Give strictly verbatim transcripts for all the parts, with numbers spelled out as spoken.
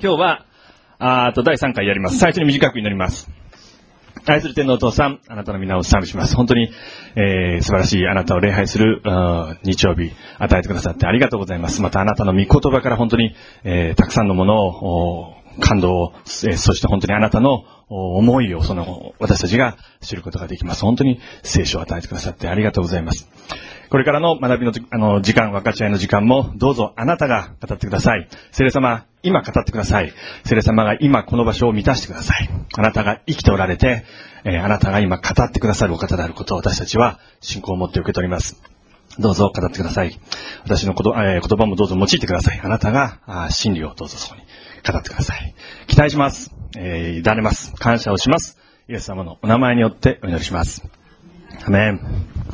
今日は、あーと、だいさんかいやります。最初に短く祈ります。愛する天のお父さん、あなたの皆を賛美します。本当に、えー、素晴らしいあなたを礼拝する日曜日、与えてくださってありがとうございます。またあなたの御言葉から本当に、えー、たくさんのものを、感動を、えー、そして本当にあなたの思いを、その、私たちが知ることができます。本当に聖書を与えてくださってありがとうございます。これからの学びの、あの時間、分かち合いの時間も、どうぞあなたが語ってください。聖霊様、今語ってください。聖霊様が今この場所を満たしてください。あなたが生きておられて、えー、あなたが今語ってくださるお方であることを私たちは信仰を持って受け取ります。どうぞ語ってください。私のこと、えー、言葉もどうぞ用いてください。あなたがあ真理をどうぞそこに語ってください。期待します。えー、委ねます。感謝をします。イエス様のお名前によってお祈りします。アメン。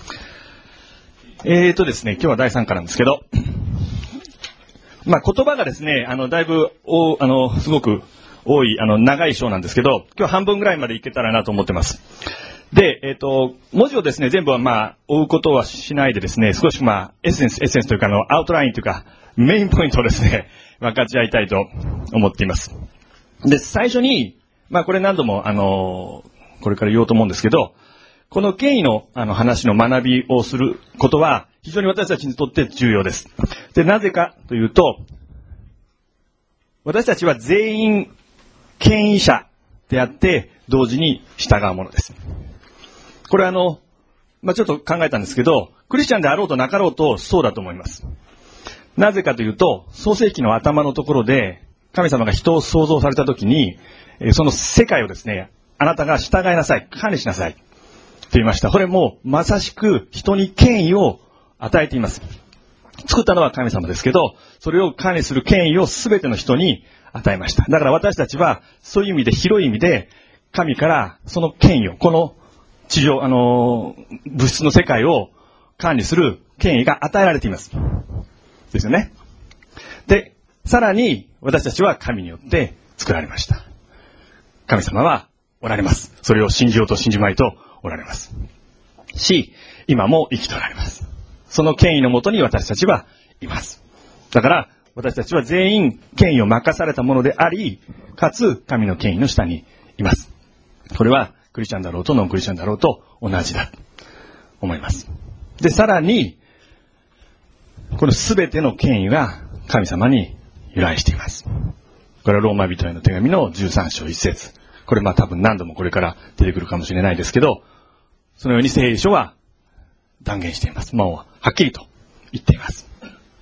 えーとですね、今日はだいさんかなんですけど、まあ言葉がですね、あの、だいぶ、お、あの、すごく多い、あの、長い章なんですけど、今日半分ぐらいまでいけたらなと思ってます。で、えっと、文字をですね、全部はまあ、追うことはしないでですね、少しまあ、エッセンス、エッセンスというか、あの、アウトラインというか、メインポイントをですね、分かち合いたいと思っています。で、最初に、まあこれ何度も、あの、これから言おうと思うんですけど、この権威のあの話の学びをすることは非常に私たちにとって重要です。で、なぜかというと、私たちは全員権威者であって同時に従うものです。これあの、まあ、ちょっと考えたんですけど、クリスチャンであろうとなかろうとそうだと思います。なぜかというと、創世記の頭のところで神様が人を創造されたときに、その世界をですね、あなたが従いなさい、管理しなさい。と言いました。これもまさしく人に権威を与えています。作ったのは神様ですけど、それを管理する権威を全ての人に与えました。だから私たちはそういう意味で、広い意味で神からその権威を、この地上、あのー、物質の世界を管理する権威が与えられています。ですよね。で、さらに私たちは神によって作られました。神様はおられます。それを信じようと信じまいとおられます。し、今も生きておられます。その権威のもとに私たちはいます。だから、私たちは全員権威を任されたものであり、かつ神の権威の下にいます。これはクリスチャンだろうとノンクリスチャンだろうと同じだと思います。で、さらに、この全ての権威が神様に由来しています。これはローマ人への手紙のじゅうさん章いち節。これまあ多分何度もこれから出てくるかもしれないですけど、そのように聖書は断言しています。もうはっきりと言っています。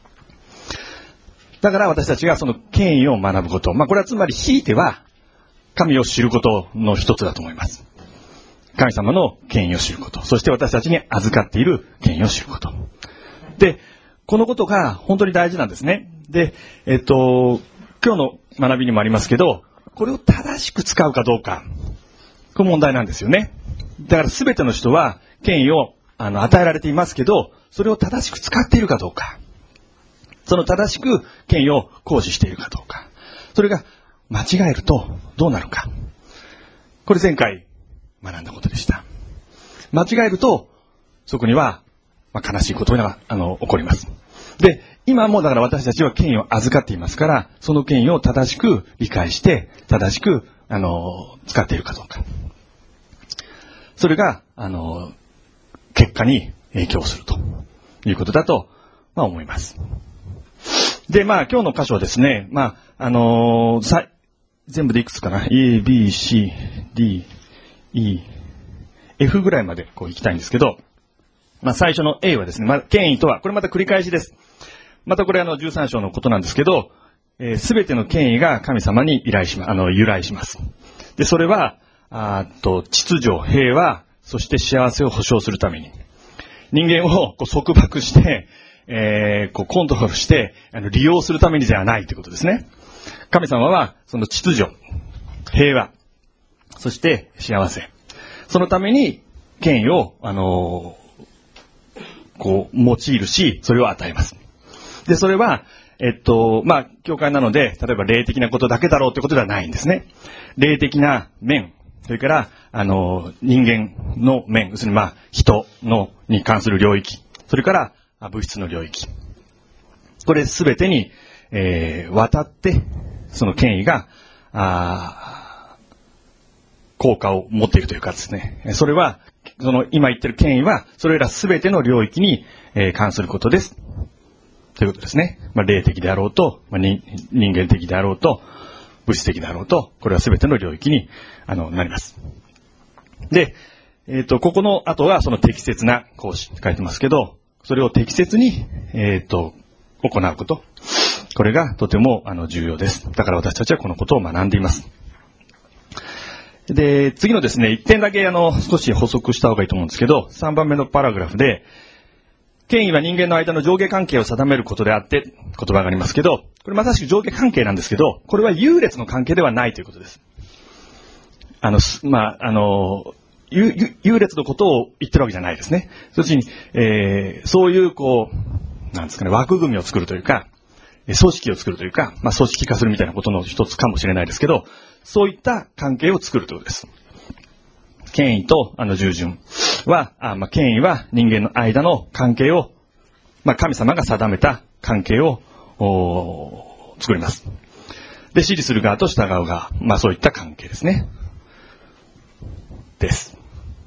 だから私たちがその権威を学ぶこと、まあこれはつまりひいては神を知ることの一つだと思います。神様の権威を知ること、そして私たちに預かっている権威を知ること。で、このことが本当に大事なんですね。で、えっと、今日の学びにもありますけど、これを正しく使うかどうか。これ問題なんですよね。だから全ての人は権威をあの与えられていますけど、それを正しく使っているかどうか。その正しく権威を行使しているかどうか。それが間違えるとどうなるか。これ前回学んだことでした。間違えると、そこには、まあ、悲しいことがあの起こります。で、今もだから私たちは権威を預かっていますから、その権威を正しく理解して、正しく、あの、使っているかどうか。それが、あの、結果に影響するということだと、まあ思います。で、まあ今日の箇所はですね、まあ、あのー、さ、全部でいくつかな ?A, B, C, D, E, F ぐらいまでこう行きたいんですけど、まあ最初の A はですね、まあ、権威とは、これまた繰り返しです。またこれあのじゅうさん章のことなんですけど、すべ、えー、ての権威が神様に依頼しま、あの、由来します。で、それは、あと、秩序、平和、そして幸せを保障するために。人間をこう束縛して、えー、こうコントロールして、あの、利用するためにではないということですね。神様は、その秩序、平和、そして幸せ。そのために、権威を、あのー、こう、用いるし、それを与えます。で、それは、えっと、まあ、教会なので、例えば霊的なことだけだろうということではないんですね。霊的な面、それから、あの、人間の面、要するにまあ、人の、に関する領域、それから、物質の領域。これすべてに、えー、渡ってその権威が、あ効果を持っているというかですね、それは、その今言ってる権威は、それらすべての領域に、えー、関することです。ということですね。まあ、霊的であろうと、まあ、人間的であろうと、物質的であろうと、これはすべての領域に、あの、なります。で、えっと、ここの後はその適切な行使って書いてますけど、それを適切に、えっと、行うこと。これがとても、あの、重要です。だから私たちはこのことを学んでいます。で、次のですね、一点だけあの、少し補足した方がいいと思うんですけど、さんばんめのパラグラフで、権威は人間の間の上下関係を定めることであって、言葉がありますけど、これまさしく上下関係なんですけど、これは優劣の関係ではないということです。あの、まあ、あの、優, 優劣のことを言ってるわけじゃないですね。そっちに、えー、そういう、こう、なんですかね、枠組みを作るというか、組織を作るというか、まあ、組織化するみたいなことの一つかもしれないですけど、そういった関係を作るということです。権威と、あの、従順は、あまあ、権威は人間の間の関係を、まあ、神様が定めた関係を、作ります。で、支持する側と従う側、まあ、そういった関係ですね。です。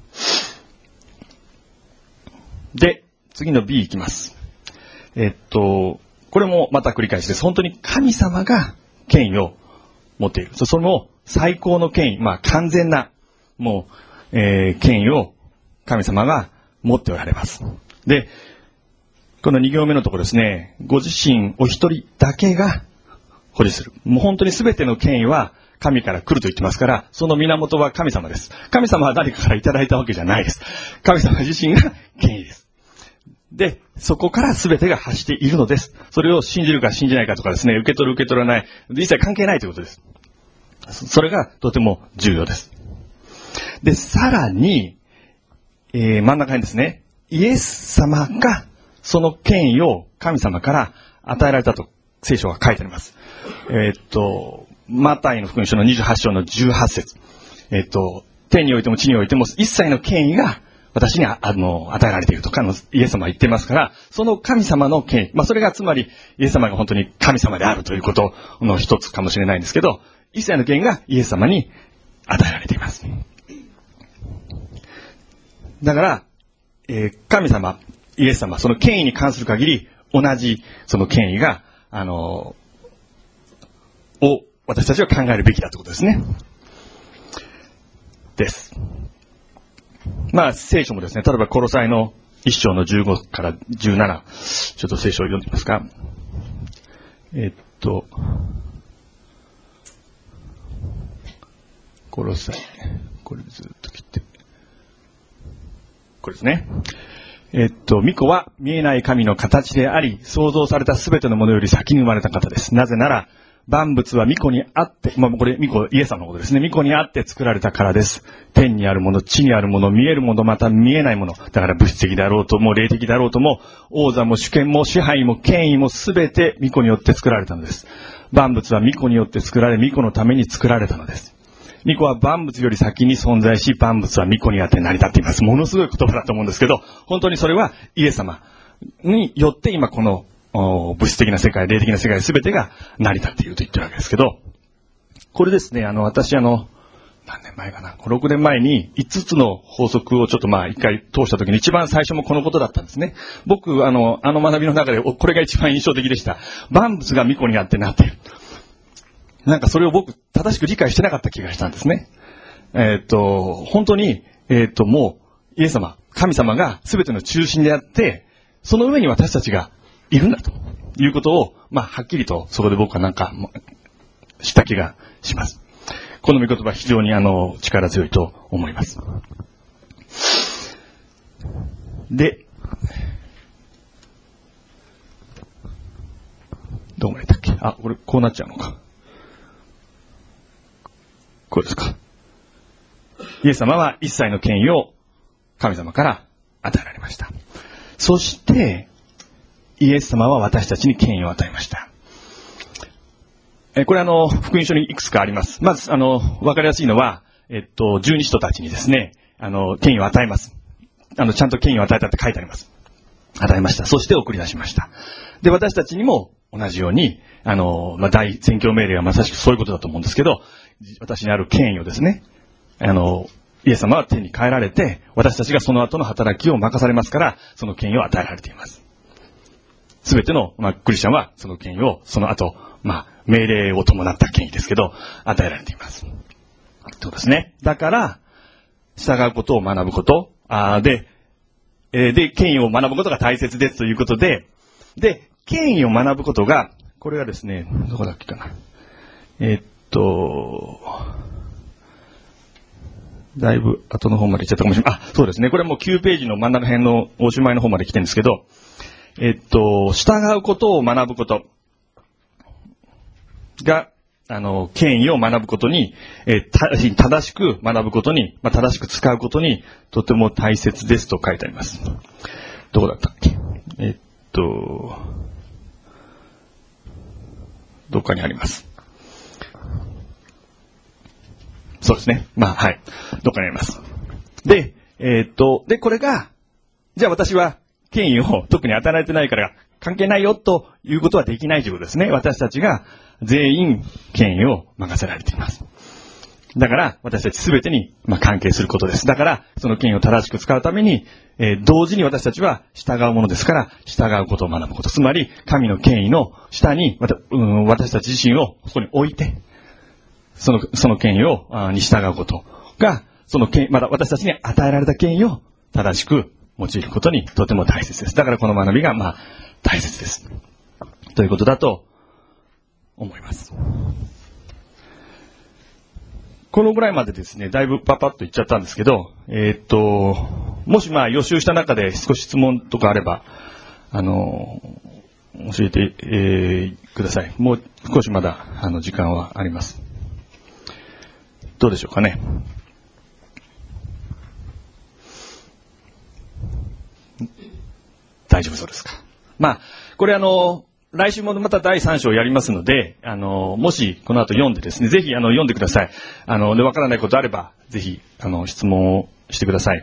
で、次の B いきます。えっと、これもまた繰り返しです。本当に神様が権威を持っている。その最高の権威、まあ完全な、もう、えー、権威を神様が持っておられます。で、このに行目のところですね、ご自身お一人だけが保持する。もう本当に全ての権威は神から来ると言ってますから、その源は神様です。神様は誰かからいただいたわけじゃないです。神様自身が権威です。で、そこから全てが発しているのです。それを信じるか信じないかとかですね、受け取る受け取らない、一切関係ないということです。それがとても重要です。で、さらに、えー、真ん中にですね、イエス様がその権威を神様から与えられたと聖書が書いてあります。えー、っと、マタイの福音書のにじゅうはち章のじゅうはち節。えー、っと、天においても地においても一切の権威が私にあの与えられているとかのイエス様は言ってますから、その神様の権威、まあそれがつまりイエス様が本当に神様であるということの一つかもしれないんですけど、一切の権威がイエス様に与えられています。だから、えー、神様、イエス様、その権威に関する限り、同じその権威が、あのー、を私たちは考えるべきだということですね。です。まあ、聖書もですね、例えばコロサイの一章のじゅうごからじゅうなな、ちょっと聖書を読んでみますか。えっと、コロサイ、これずっと切って、これですね。えっと、御子は見えない神の形であり、創造されたすべてのものより先に生まれた方です。なぜなら、万物は御子にあって、まあ、これ、御子、イエス様のことですね。御子にあって作られたからです。天にあるもの、地にあるもの、見えるもの、また見えないもの。だから物質的であろうとも、霊的であろうとも、王座も主権も支配も権威もすべて御子によって作られたのです。万物は御子によって作られ、御子のために作られたのです。御子は万物より先に存在し、万物は御子にあって成り立っています。ものすごい言葉だと思うんですけど、本当にそれはイエス様によって今この物質的な世界、霊的な世界すべてが成り立っていると言ってるわけですけど、これですね、あの、私あの、何年前かな、ろくねんまえにいつつの法則をちょっとまあ一回通した時に一番最初もこのことだったんですね。僕、あの、あの学びの中でこれが一番印象的でした。万物が御子にあってなっている。なんかそれを僕正しく理解してなかった気がしたんですね。えっと、本当に、えっと、もう、イエス様、神様が全ての中心であって、その上に私たちがいるんだということを、まあ、はっきりとそこで僕はなんか、知った気がします。この御言葉非常にあの、力強いと思います。で、どうも言ったっけ？あ、これこうなっちゃうのか。こうですか。イエス様は一切の権威を神様から与えられました。そして、イエス様は私たちに権威を与えました。え、これあの、福音書にいくつかあります。まず、あの、わかりやすいのは、えっと、十二使徒たちにですね、あの、権威を与えます。あの、ちゃんと権威を与えたって書いてあります。 与えました。そして送り出しました。で、私たちにも同じように、あの、まあ、大宣教命令はまさしくそういうことだと思うんですけど、私にある権威をですね、あの、イエス様は手に変えられて、私たちがその後の働きを任されますから、その権威を与えられています。すべての、まあ、クリスチャンはその権威を、その後、まあ、命令を伴った権威ですけど、与えられています。そうですね。だから、従うことを学ぶこと、あで、えー、で、権威を学ぶことが大切ですということで、で、権威を学ぶことが、これがですね、どこだっけかな。えー、っと、だいぶ後の方まで行っちゃったかもしれない。あ、そうですね。これはもうきゅうページの真ん中辺のおしまいの方まで来てるんですけど、えー、っと、従うことを学ぶことが、あの、権威を学ぶことに、えー、た正しく学ぶことに、まあ、正しく使うことに、とても大切ですと書いてあります。どこだったっけ？えー、っと、どっかにあります。そうですね。まあ、はい。どっかにあります。で、えー、っと、で、これが、じゃあ私は権威を特に与えられてないから関係ないよということはできないということですね。私たちが全員権威を任せられています。だから私たちすべてに、まあ、関係することです。だからその権威を正しく使うために、えー、同時に私たちは従うものですから従うことを学ぶこと。つまり神の権威の下にまた、うん、私たち自身をここに置いて、その、その権威を、あに従うことが、その権威、また私たちに与えられた権威を正しく用いることにとても大切です。だからこの学びが、まあ、大切です。ということだと思います。このぐらいまでですね、だいぶパパッと言っちゃったんですけど、えー、っと、もしまあ予習した中で少し質問とかあれば、あの、教えて、えー、ください。もう少しまだ、あの、時間はあります。どうでしょうかね。大丈夫そうですか。まあ、これあの、来週もまただいさん章やりますので、あの、もしこの後読んでですね、ぜひあの、読んでください。あの、で、わからないことあれば、ぜひ、あの、質問をしてください。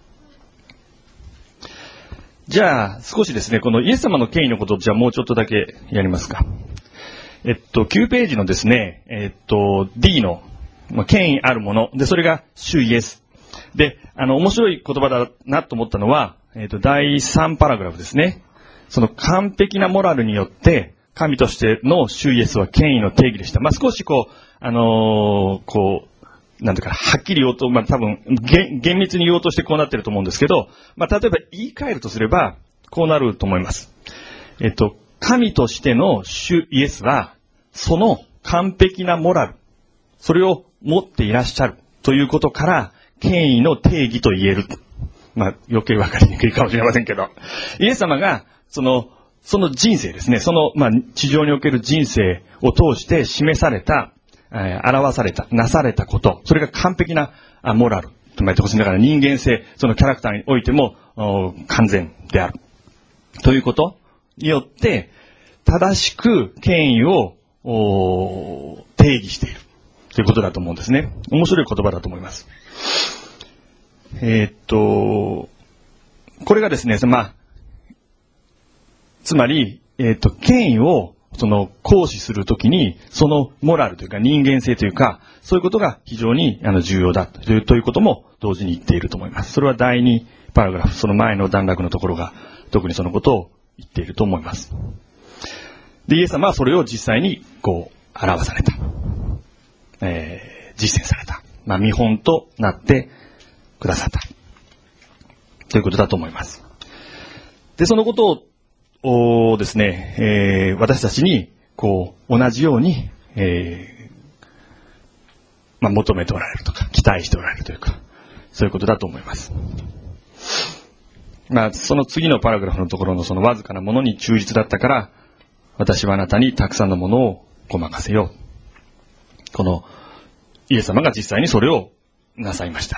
じゃあ、少しですね、このイエス様の権威のことを、じゃあもうちょっとだけやりますか。えっと、きゅうページのですね、えっと、D の、まあ、権威あるもの。で、それが主イエス。で、あの、面白い言葉だなと思ったのは、えっと、だいさんパラグラフですね。その完璧なモラルによって、神としての主イエスは権威の定義でした。まあ、少しこう、あのー、こう、なんていうか、はっきり言おうと、まあ、多分、厳密に言おうとしてこうなってると思うんですけど、まあ、例えば言い換えるとすれば、こうなると思います。えっと、神としての主イエスは、その完璧なモラル、それを持っていらっしゃるということから、権威の定義と言える。まあ、余計わかりにくいかもしれませんけど、イエス様が、その、その人生ですね、その、まあ、地上における人生を通して示された、えー、表された、なされたこと、それが完璧なあモラル、つまりだから人間性、そのキャラクターにおいても完全である。ということによって、正しく権威を定義している。ということだと思うんですね。面白い言葉だと思います。えー、っと、これがですね、まあ、つまり、えー、っと、権威を、その、行使するときに、そのモラルというか人間性というか、そういうことが非常にあの重要だという、ということも同時に言っていると思います。それはだいにパラグラフ、その前の段落のところが、特にそのことを言っていると思います。で、イエス様はそれを実際に、こう、表された。えー、実践された。まあ、見本となってくださった。ということだと思います。で、そのことをですね、えー、私たちに、こう、同じように、えー、まあ、求めておられるとか、期待しておられるというか、そういうことだと思います。まあ、その次のパラグラフのところのそのわずかなものに忠実だったから、私はあなたにたくさんのものをごまかせよう。この、イエス様が実際にそれをなさいました。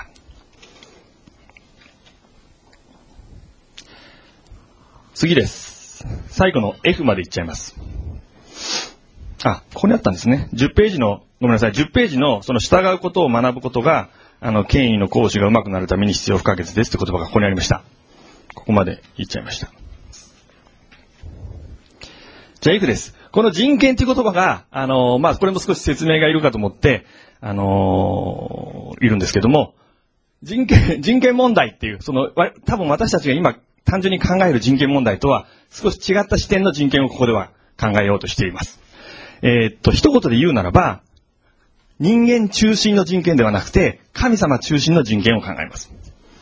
次です。最後の F までいっちゃいます。あ、ここにあったんですね。じゅっページの、ごめんなさい、じゅっページのその従うことを学ぶことが、あの、権威の行使がうまくなるために必要不可欠ですって言葉がここにありました。ここまで言っちゃいました。 じゃあ、いくです。この人権という言葉が、あのー、まあ、これも少し説明がいるかと思って、あのー、いるんですけども、人権、人権問題っていう、その、多分私たちが今、単純に考える人権問題とは、少し違った視点の人権をここでは考えようとしています。えー、っと、一言で言うならば、人間中心の人権ではなくて、神様中心の人権を考えます。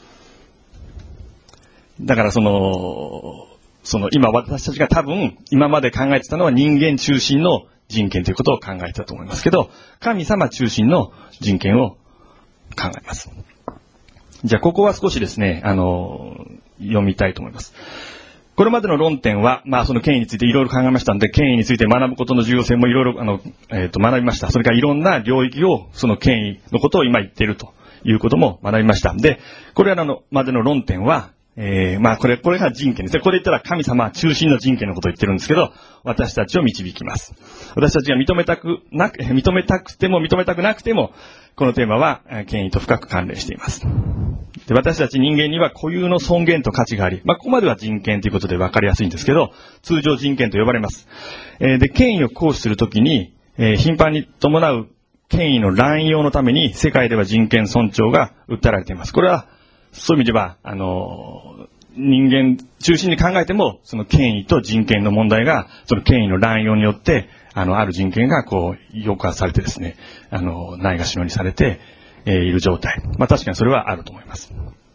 だからその、その今私たちが多分今まで考えてたのは人間中心の人権ということを考えてたと思いますけど、神様中心の人権を考えます。じゃあここは少しですね、あの、読みたいと思います。これまでの論点は、まあその権威についていろいろ考えましたので、権威について学ぶことの重要性もいろいろ、あの、えっと、学びました。それからいろんな領域を、その権威のことを今言っているということも学びました。で、これらのまでの論点は、えー、まあこれ、これが人権ですね。これ言ったら神様中心の人権のことを言ってるんですけど、私たちを導きます。私たちが認めたくなく、認めたくても認めたくなくても、このテーマは権威と深く関連しています。で、私たち人間には固有の尊厳と価値があり、まあここまでは人権ということで分かりやすいんですけど、通常人権と呼ばれます。えー、で、権威を行使するときに、えー、頻繁に伴う権威の乱用のために、世界では人権尊重が訴えられています。これは、そういう意味では、あの、人間中心に考えても、その権威と人権の問題が、その権威の乱用によって、あの、ある人権がこう、抑圧されてですね、あの、ないがしろにされて、えー、いる状態。まあ確かにそれはあると思います。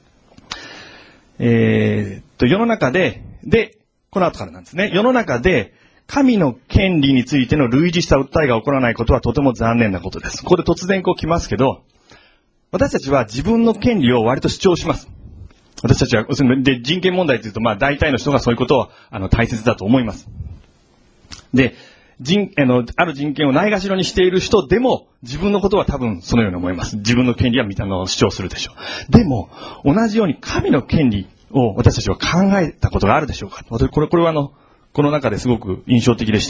えー、と、世の中で、で、この後からなんですね。世の中で、神の権利についての類似した訴えが起こらないことはとても残念なことです。ここで突然こう来ますけど、私たちは自分の権利を割と主張します。私たちは、で、人権問題というと、まあ大体の人がそういうことを、あの、大切だと思います。で、人、あの、ある人権をないがしろにしている人でも、自分のことは多分そのように思います。自分の権利は、あの、主張するでしょう。でも、同じように神の権利を私たちは考えたことがあるでしょうか。これ、これはあの、この中ですごく印象的でした。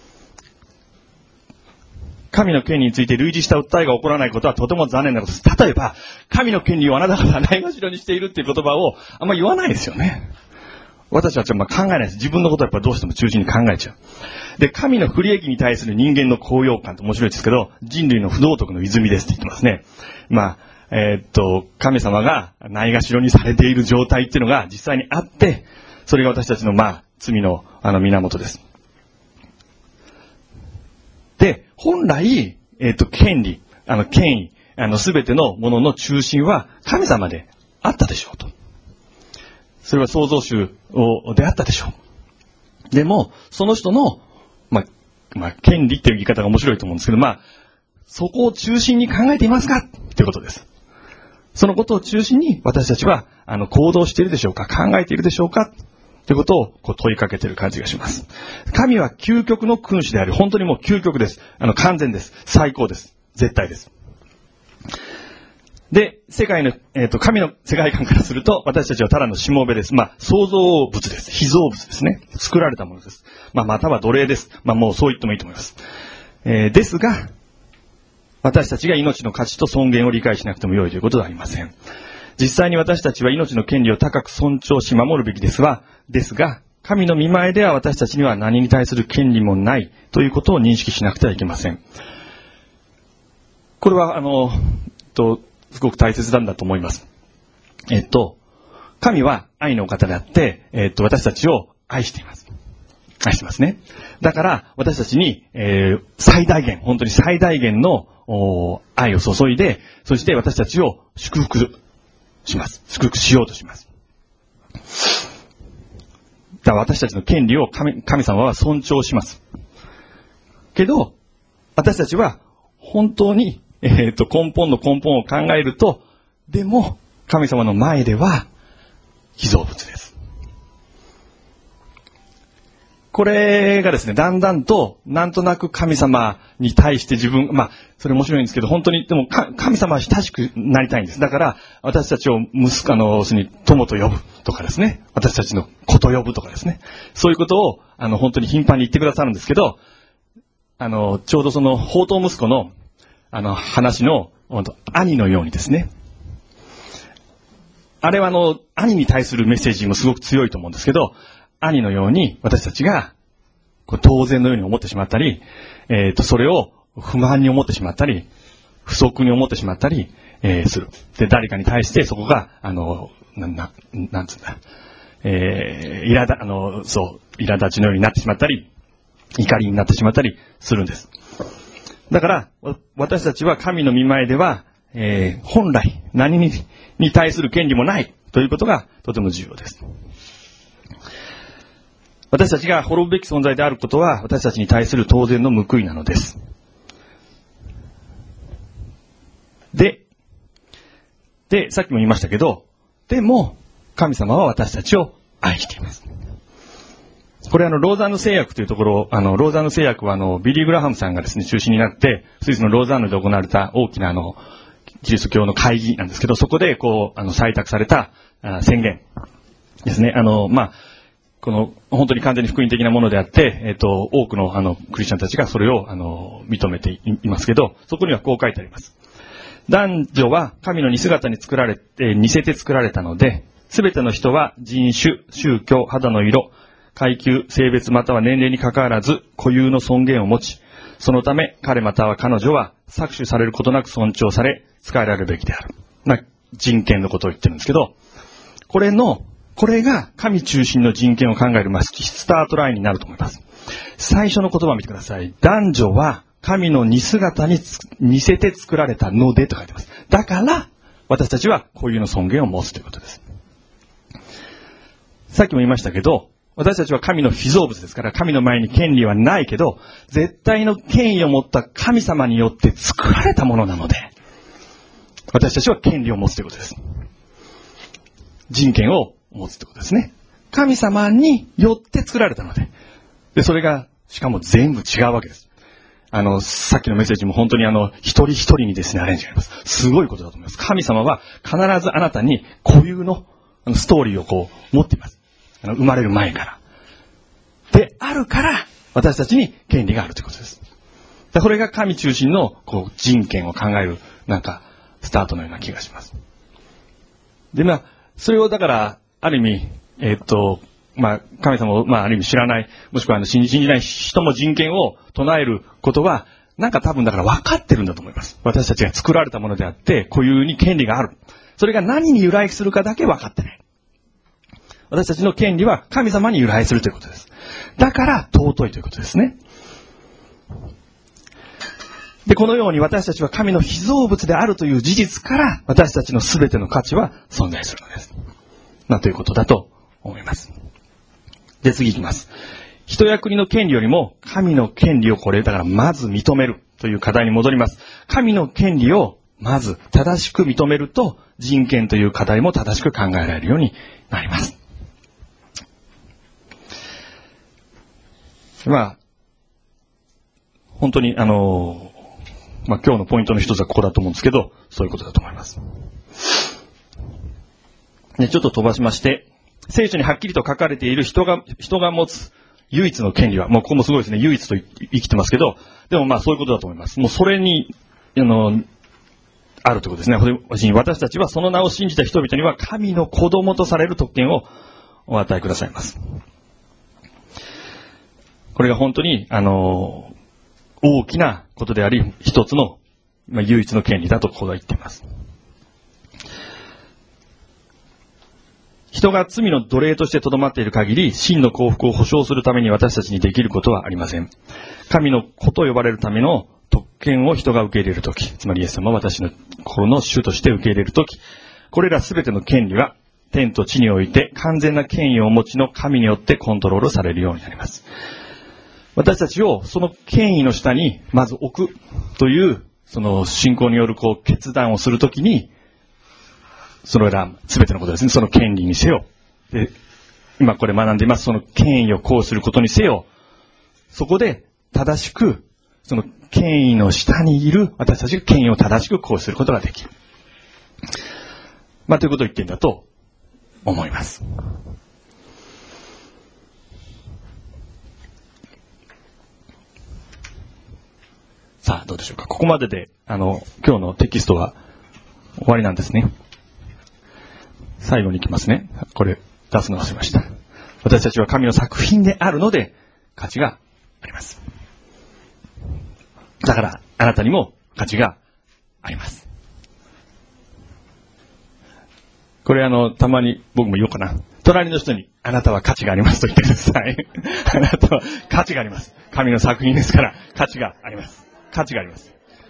神の権利について類似した訴えが起こらないことはとても残念なことです。例えば、神の権利をあなた方はないがしろにしているっていう言葉をあんまり言わないですよね。私たちはまあ考えないです。自分のことはやっぱどうしても中心に考えちゃう。で、神の不利益に対する人間の高揚感って面白いですけど、人類の不道徳の泉ですって言ってますね。まあ、えー、っと、神様がないがしろにされている状態っていうのが実際にあって、それが私たちのまあ、罪のあの源です。で、本来、えっと、権利、あの、権威、あの、すべてのものの中心は神様であったでしょうと。それは創造主を、であったでしょう。でも、その人の、まあ、まあ、権利っていう言い方が面白いと思うんですけど、まあ、そこを中心に考えていますかっていうことです。そのことを中心に私たちは、あの、行動しているでしょうか、考えているでしょうかということをこう問いかけている感じがします。神は究極の君主であり、本当にもう究極です。あの、完全です。最高です。絶対です。で、世界の、えっと、神の世界観からすると、私たちはただのしもべです。まあ、創造物です。被造物ですね。作られたものです。まあ、または奴隷です。まあ、もうそう言ってもいいと思います。えー、ですが、私たちが命の価値と尊厳を理解しなくても良いということではありません。実際に私たちは命の権利を高く尊重し守るべきですが、ですが、神の御前では私たちには何に対する権利もないということを認識しなくてはいけません。これは、あの、と、すごく大切なんだと思います。えっと、神は愛のお方であって、えっと、私たちを愛しています。愛してますね。だから、私たちに、えー、最大限、本当に最大限の愛を注いで、そして私たちを祝福します。祝福しようとします。だから私たちの権利を 神, 神様は尊重します。けど、私たちは本当に、えー、と根本の根本を考えると、でも神様の前では被造物です。これがですね、だんだんとなんとなく神様に対して自分、まあそれ面白いんですけど、本当にでも神様は親しくなりたいんです。だから私たちを息子のに友と呼ぶとかですね、私たちの子と呼ぶとかですね、そういうことをあの本当に頻繁に言ってくださるんですけど、あのちょうどその放蕩息子のあの話の兄のようにですね、あれはあの兄に対するメッセージもすごく強いと思うんですけど、兄のように私たちがこう当然のように思ってしまったり、えっと、それを不満に思ってしまったり、不足に思ってしまったり、えー、する。で、誰かに対してそこが、あの、な、な、なんつうんだ、えー、いらだ、あの、そう、苛立ちのようになってしまったり、怒りになってしまったりするんです。だから、私たちは神の御前では、えー、本来何に、に対する権利もないということがとても重要です。私たちが滅ぶべき存在であることは、私たちに対する当然の報いなのです。で、で、さっきも言いましたけど、でも、神様は私たちを愛しています。これあの、ローザンヌ聖約というところ、あの、ローザンヌ聖約はあの、ビリー・グラハムさんがですね、中心になって、スイスのローザンヌで行われた大きなあの、キリスト教の会議なんですけど、そこでこう、あの、採択されたあ宣言ですね。あの、まあ、この、本当に完全に福音的なものであって、えっと、多くのあの、クリスチャンたちがそれをあの、認めていますけど、そこにはこう書いてあります。男女は神の似姿に作られて、似せて作られたので、すべての人は人種、宗教、肌の色、階級、性別または年齢にかかわらず固有の尊厳を持ち、そのため彼または彼女は搾取されることなく尊重され、仕えられるべきである。まあ、人権のことを言ってるんですけど、これの、これが神中心の人権を考える、まあ、スタートラインになると思います。最初の言葉を見てください。男女は神の似姿に似せて作られたのでと書いてます。だから、私たちは固有の尊厳を持つということです。さっきも言いましたけど、私たちは神の被造物ですから、神の前に権利はないけど、絶対の権威を持った神様によって作られたものなので、私たちは権利を持つということです。人権を持つということですね。神様によって作られたので、で、それが、しかも全部違うわけです。あの、さっきのメッセージも本当にあの、一人一人にですね、アレンジがあります。すごいことだと思います。神様は必ずあなたに固有のあのストーリーをこう、持っています。あの生まれる前から。で、あるから、私たちに権利があるということです。でこれが神中心のこう人権を考える、なんか、スタートのような気がします。で、まあ、それをだから、ある意味、えー、っと、まあ、神様を、まあ、ある意味知らない、もしくはあの信じない人も人権を唱えることは、なんか多分だから分かってるんだと思います。私たちが作られたものであって、固有に権利がある。それが何に由来するかだけ分かってない。私たちの権利は神様に由来するということです。だから尊いということですね。で、このように私たちは神の被造物であるという事実から私たちの全ての価値は存在するのです。なんということだと思います。で、次いきます。人や国の権利よりも神の権利をこれだからまず認めるという課題に戻ります。神の権利をまず正しく認めると人権という課題も正しく考えられるようになります。まあ、本当にあの、まあ今日のポイントの一つはここだと思うんですけど、そういうことだと思います。で、ちょっと飛ばしまして、聖書にはっきりと書かれている人が、人が持つ唯一の権利は、もうここもすごいですね、唯一と生きてますけど、でもまあそういうことだと思います。もうそれに、あの、あるということですね。私たちはその名を信じた人々には神の子供とされる特権をお与えくださいます。これが本当に、あの、大きなことであり、一つの、まあ、唯一の権利だとここは言っています。人が罪の奴隷として留まっている限り、真の幸福を保証するために私たちにできることはありません。神の子と呼ばれるための特権を人が受け入れるとき、つまりイエス様は私の心の主として受け入れるとき、これらすべての権利は天と地において完全な権威をお持ちの神によってコントロールされるようになります。私たちをその権威の下にまず置くという、その信仰によるこう決断をするときに、それら全てのことですね。その権利にせよ。で、今これ学んでいます。その権威を行使することにせよ。そこで正しく、その権威の下にいる私たちが権威を正しく行使することができる。まあ、ということを言っているんだと思います。さあ、どうでしょうか。ここまでで、あの、今日のテキストは終わりなんですね。最後に行きますね。これ、出すの忘れました。私たちは神の作品であるので、価値があります。だからあなたにも価値があります。これあの、たまに僕も言おうかな。隣の人に、あなたは価値がありますと言ってください。あなたは価値があります。神の作品ですから、価値があります。価値があります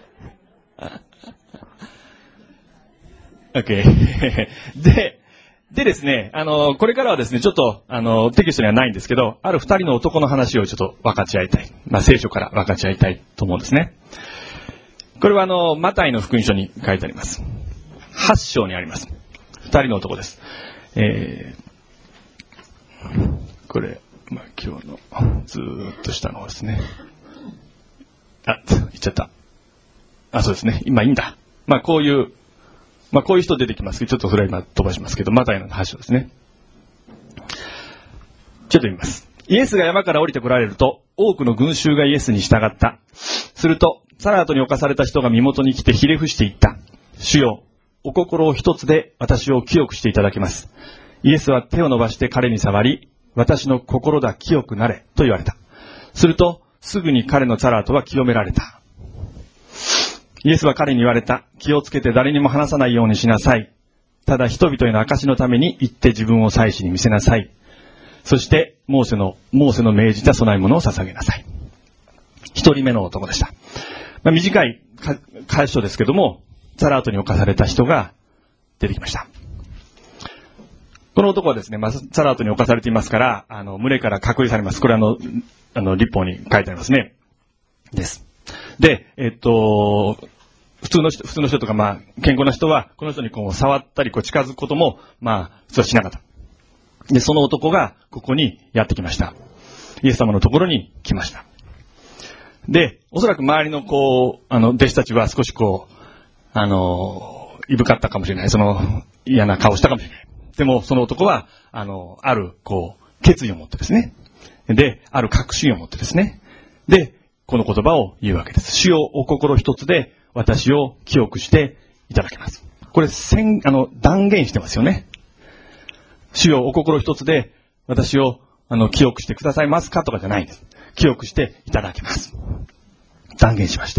。OK で、でですね、あの、これからはですね、ちょっと、あの、テキストにはないんですけど、ある二人の男の話をちょっと分かち合いたい。まあ、聖書から分かち合いたいと思うんですね。これはあの、マタイの福音書に書いてあります。はち章にあります。二人の男です。えー、これ、まあ、今日の、ずーっと下の方ですね。あ、言っちゃった。あ、そうですね。今いいんだ。まあ、こういう、まあ、こういう人出てきますけど、ちょっとそれは今飛ばしますけど、マタイのはち章ですね。ちょっと読みます。イエスが山から降りてこられると、多くの群衆がイエスに従った。すると、サラートに侵された人が身元に来てひれ伏していった。主よ、お心を一つで私を清くしていただけます。イエスは手を伸ばして彼に触り、私の心だ清くなれと言われた。すると、すぐに彼のサラートは清められた。イエスは彼に言われた。気をつけて誰にも話さないようにしなさい。ただ人々への証のために行って自分を祭司に見せなさい。そして、モーセの、モーセの命じた供え物を捧げなさい。一人目の男でした。まあ、短い箇所ですけども、サラートに侵された人が出てきました。この男はですね、まあ、サラートに侵されていますから、あの、群れから隔離されます。これあの、あの、立法に書いてありますね。です。で、えっと、普通の人、普通の人とか、まあ、健康な人は、この人にこう、触ったり、こう、近づくことも、まあ、普通はしなかった。で、その男が、ここにやってきました。イエス様のところに来ました。で、おそらく周りのこう、あの、弟子たちは少しこう、あの、いぶかったかもしれない。その、嫌な顔したかもしれない。でも、その男は、あの、ある、こう、決意を持ってですね。で、ある確信を持ってですね。で、この言葉を言うわけです。主よ、お心一つで私を清くしていただけます。これ、宣、あの、断言してますよね。主よ、お心一つで私を、あの、清くしてくださいますかとかじゃないんです。清くしていただけます。断言しました。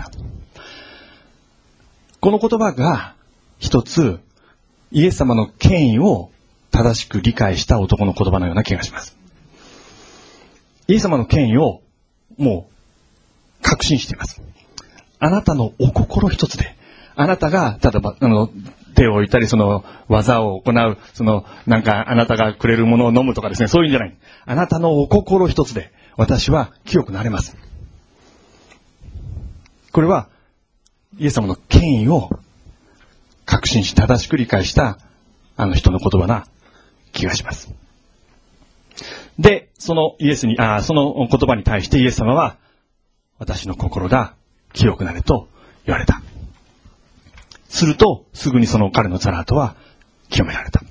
この言葉が、一つ、イエス様の権威を正しく理解した男の言葉のような気がします。イエス様の権威を、もう、確信しています。あなたのお心一つで、あなたが、例えば、あの、手を置いたり、その、技を行う、その、なんか、あなたがくれるものを飲むとかですね、そういうんじゃない。あなたのお心一つで、私は清くなれます。これは、イエス様の権威を確信し、正しく理解した、あの人の言葉な気がします。で、そのイエスに、あその言葉に対してイエス様は、私の心が清くなれと言われた。すると、すぐにその彼のサラートは清められた。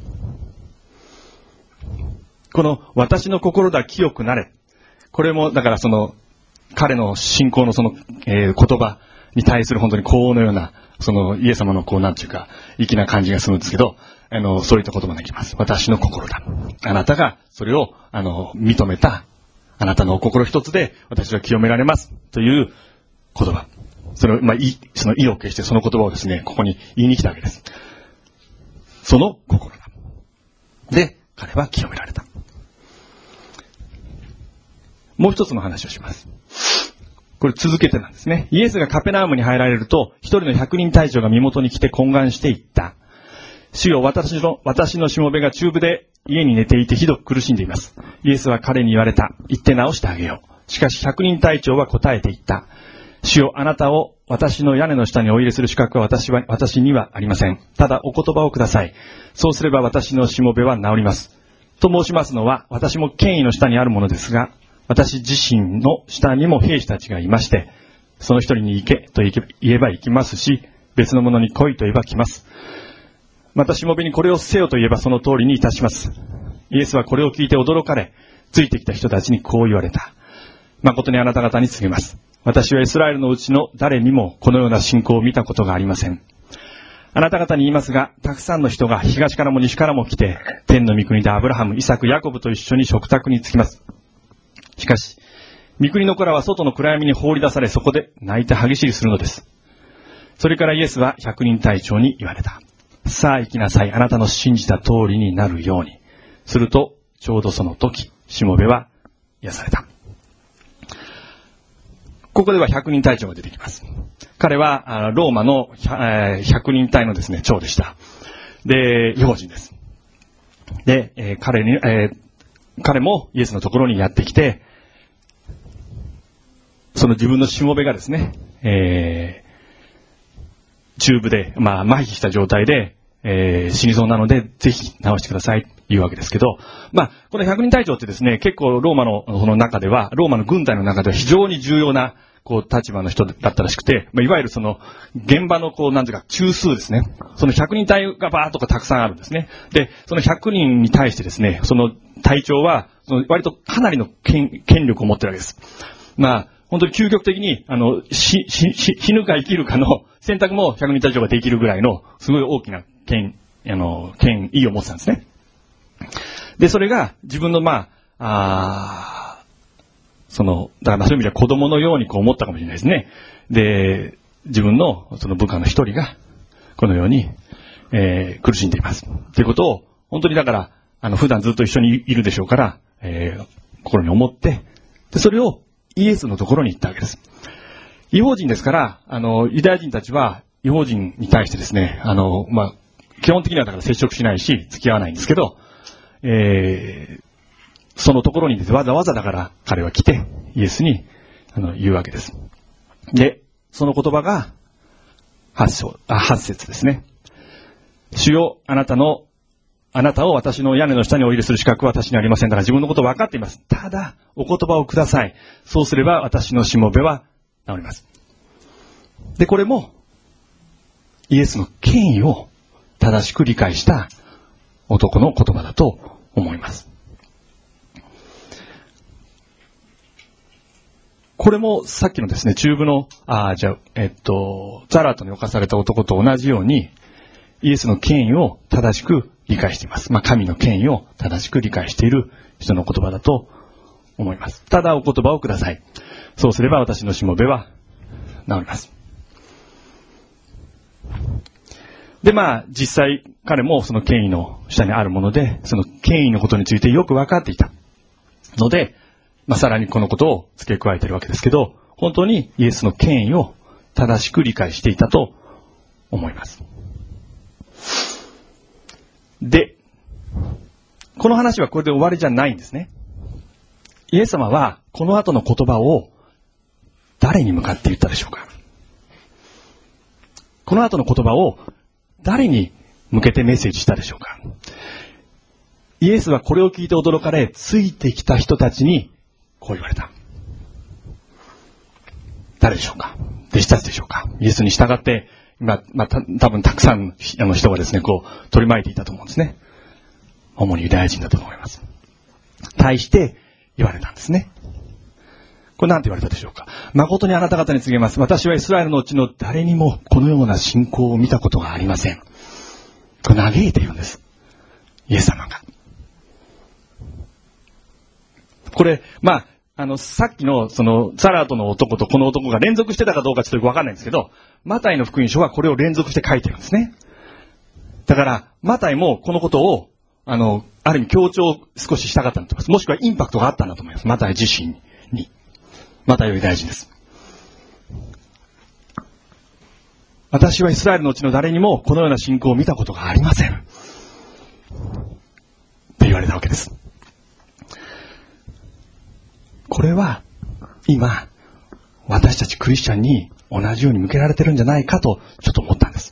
この私の心だ清くなれ。これも、だからその、彼の信仰のその、えー、言葉に対する本当に高音のような、そのイエス様のこうなんていうか、粋な感じがするんですけど、あの、そういった言葉がきます。私の心だ。あなたがそれを、あの、認めた。あなたのお心一つで私は清められます。という言葉。その、まあ、い、その意を決してその言葉をですね、ここに言いに来たわけです。その心だ。で、彼は清められた。もう一つの話をします。これ続けてなんですね。イエスがカペナウムに入られると、一人の百人隊長が身元に来て懇願していった。主よ、私の、私のしもべが中部で家に寝ていてひどく苦しんでいます。イエスは彼に言われた。行って治してあげよう。しかし百人隊長は答えていった。主よ、あなたを私の屋根の下にお入れする資格は私は、私にはありません。ただお言葉をください。そうすれば私のしもべは治ります。と申しますのは、私も権威の下にあるものですが、私自身の下にも兵士たちがいまして、その一人に行けと言えば行きますし、別の者に来いと言えば来ます。またしもべにこれをせよと言えばその通りにいたします。イエスはこれを聞いて驚かれ、ついてきた人たちにこう言われた。誠にあなた方に告げます。私はイスラエルのうちの誰にもこのような信仰を見たことがありません。あなた方に言いますが、たくさんの人が東からも西からも来て、天の御国でアブラハム、イサク、ヤコブと一緒に食卓に着きます。しかし、 御国の子らは外の暗闇に放り出され、そこで泣いて歯ぎしりするのです。それからイエスは百人隊長に言われた。さあ行きなさい。あなたの信じた通りになるように。すると、ちょうどその時、しもべは癒された。ここでは百人隊長が出てきます。彼は、ローマの百人隊のですね、長でした。で、異邦人です。で、えー、彼に、えー、彼もイエスのところにやってきて、その自分のしもべがですね、えー、中部で、まあ、麻痺した状態で、えー、死にそうなので、ぜひ治してください、というわけですけど、まあ、この百人隊長ってですね、結構ローマの、その中では、ローマの軍隊の中では非常に重要な、こう、立場の人だったらしくて、まあ、いわゆるその、現場のこう、なんていうか、中枢ですね。その百人隊がバーッとかたくさんあるんですね。で、その百人に対してですね、その隊長は、その割とかなりの権、権力を持ってるわけです。まあ、本当に究極的に、あの、し、し、し、死ぬか生きるかの選択も百人隊長ができるぐらいの、すごい大きな権、あの、権威を持ってたんですね。で、それが自分の、まあ、あその、だからそういう意味では子供のようにこう思ったかもしれないですね。で、自分のその部下の一人が、このように、えー、苦しんでいます。ということを、本当にだから、あの、普段ずっと一緒にいるでしょうから、えー、心に思って、で、それをイエスのところに行ったわけです。異邦人ですから、あの、ユダヤ人たちは、異邦人に対してですね、あの、まあ、基本的にはだから接触しないし、付き合わないんですけど、えー、そのところにです、わざわざだから彼は来て、イエスにあの言うわけです。で、その言葉が八章、あ、八節ですね。主よ、あなたの、あなたを私の屋根の下にお入れする資格は私にありません。だから自分のこと分かっています。ただ、お言葉をください。そうすれば私のしもべは治ります。で、これも、イエスの権威を正しく理解した男の言葉だと思います。これもさっきのですね、中部の、あじゃあ、えっと、ザラートに侵された男と同じように、イエスの権威を正しく理解しています。まあ、神の権威を正しく理解している人の言葉だと思います。ただお言葉をください。そうすれば私のしもべは治ります。で、まあ、実際彼もその権威の下にあるもので、その権威のことについてよく分かっていたので、まあ、さらにこのことを付け加えているわけですけど、本当にイエスの権威を正しく理解していたと思います。で、この話はこれで終わりじゃないんですね。イエス様はこの後の言葉を誰に向かって言ったでしょうか。この後の言葉を誰に向けてメッセージしたでしょうか。イエスはこれを聞いて驚かれ、ついてきた人たちにこう言われた。誰でしょうか。弟子たちでしょうか。イエスに従って、まあ、まあ、た多分たくさんあの人がですね、こう取り巻いていたと思うんですね。主にユダヤ人だと思います。対して言われたんですね。これ何て言われたでしょうか。誠にあなた方に告げます。私はイスラエルのうちの誰にもこのような信仰を見たことがありません。これ嘆いているんです。イエス様が。これ、まあ、あの、さっきの、その、ザラートの男とこの男が連続してたかどうかちょっとよくわかんないんですけど、マタイの福音書はこれを連続して書いてるんですね。だから、マタイもこのことを、あの、ある意味強調少ししたかったんだと思います。もしくはインパクトがあったんだと思います。マタイ自身に。マタイより大事です。私はイスラエルのうちの誰にもこのような信仰を見たことがありません。って言われたわけです。これは今私たちクリスチャンに同じように向けられてるんじゃないかとちょっと思ったんです。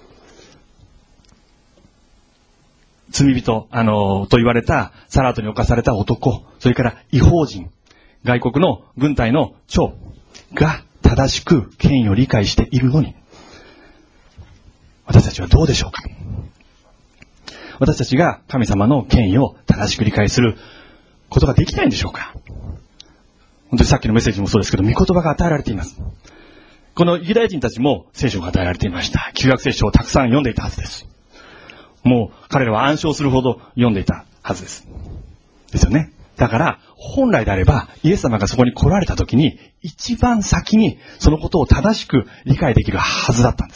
罪人あのと言われたサラートに侵された男、それから異邦人、外国の軍隊の長が正しく権威を理解しているのに、私たちはどうでしょうか。私たちが神様の権威を正しく理解することができないんでしょうか。本当にさっきのメッセージもそうですけど、御言葉が与えられています。このユダヤ人たちも聖書が与えられていました。旧約聖書をたくさん読んでいたはずです。もう彼らは暗唱するほど読んでいたはずです。ですよね。 だから、本来であれば、イエス様がそこに来られた時に、一番先にそのことを正しく理解できるはずだったんです。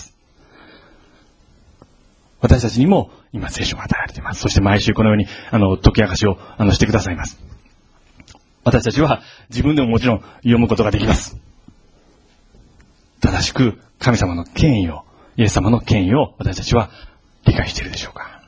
私たちにも今聖書が与えられています。そして毎週このように、あの、解き明かしを、あの、してくださいます。私たちは自分でももちろん読むことができます。正しく神様の権威を、イエス様の権威を私たちは理解しているでしょうか。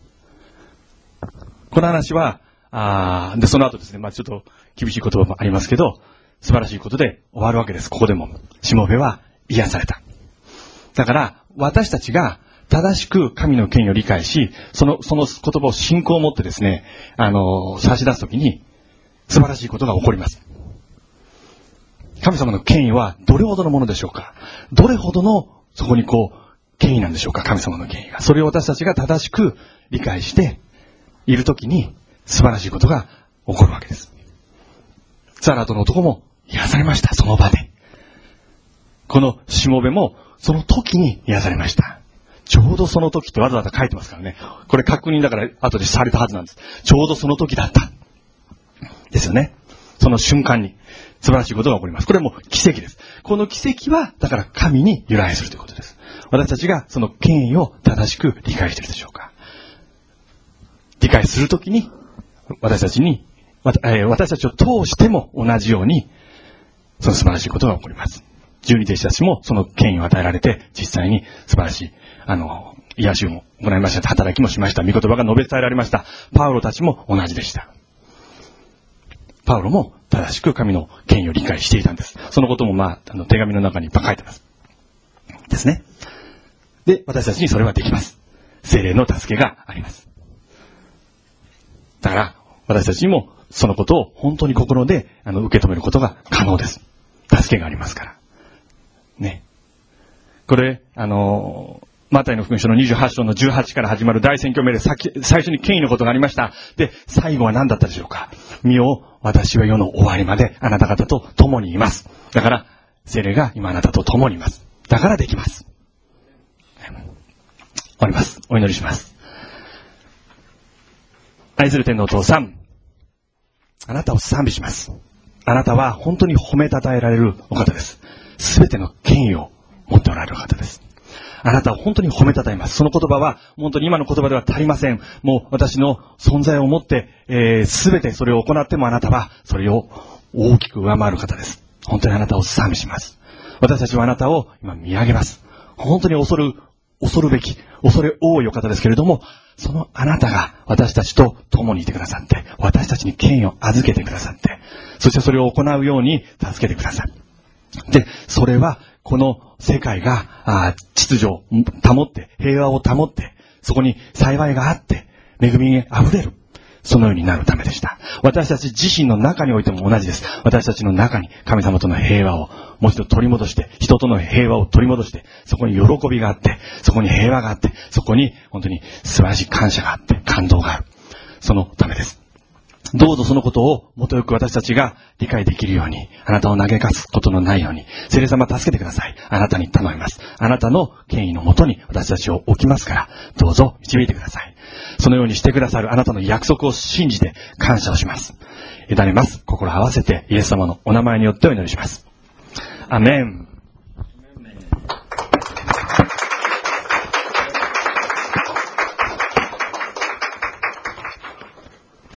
この話は、あで、その後ですね、まあちょっと厳しい言葉もありますけど、素晴らしいことで終わるわけです。ここでも。しもべは癒された。だから、私たちが正しく神の権威を理解し、その、その言葉を信仰を持ってですね、あの、差し出すときに、素晴らしいことが起こります。神様の権威はどれほどのものでしょうか。どれほどの、そこにこう、権威なんでしょうか。神様の権威が。それを私たちが正しく理解しているときに、素晴らしいことが起こるわけです。ザラとの男も癒されました。その場で。このしもべもその時に癒されました。ちょうどその時ってわざわざ書いてますからね。これ確認だから後でされたはずなんです。ちょうどその時だった。ですよね。その瞬間に素晴らしいことが起こります。これも奇跡です。この奇跡はだから神に由来するということです。私たちがその権威を正しく理解しているでしょうか。理解するときに私たちに、私たちを通しても同じように、その素晴らしいことが起こります。十二弟子たちもその権威を与えられて、実際に素晴らしい、あの、癒しをも行いました。働きもしました。御言葉が述べ伝えられました。パウロたちも同じでした。パウロも正しく神の権威を理解していたんです。そのこともまあ、あの手紙の中にいっぱい書いてます。ですね。で、私たちにそれはできます。聖霊の助けがあります。だから、私たちにもそのことを本当に心であの受け止めることが可能です。助けがありますから。ね。これ、あの、マタイの福音書のにじゅうはち章のじゅうはちから始まる大宣教命令、最初に権威のことがありました。で、最後は何だったでしょうか。見よ、私は世の終わりまであなた方と共にいます。だから、聖霊が今あなたと共にいます。だからできます。終わります。お祈りします。愛する天のお父さん、あなたを賛美します。あなたは本当に褒めたたえられるお方です。すべての権威を持っておられる方です。あなたを本当に褒めたたえます。その言葉は本当に今の言葉では足りません。もう私の存在をもって、えー、すべてそれを行ってもあなたはそれを大きく上回る方です。本当にあなたを賛美します。私たちはあなたを今見上げます。本当に恐る、恐るべき、恐れ多いお方ですけれども、そのあなたが私たちと共にいてくださって、私たちに権威を預けてくださって、そしてそれを行うように助けてください。で、それはこの世界があ秩序を保って、平和を保って、そこに幸いがあって、恵みに溢れる。そのようになるためでした。私たち自身の中においても同じです。私たちの中に神様との平和をもう一度取り戻して、人との平和を取り戻して、そこに喜びがあって、そこに平和があって、そこに本当に素晴らしい感謝があって、感動がある。そのためです。どうぞそのことをもとよく私たちが理解できるように、あなたを嘆かすことのないように、聖霊様助けてください。あなたに頼みます。あなたの権威のもとに私たちを置きますから、どうぞ導いてください。そのようにしてくださるあなたの約束を信じて感謝をします。委ねます。心を合わせてイエス様のお名前によってお祈りします。アメン。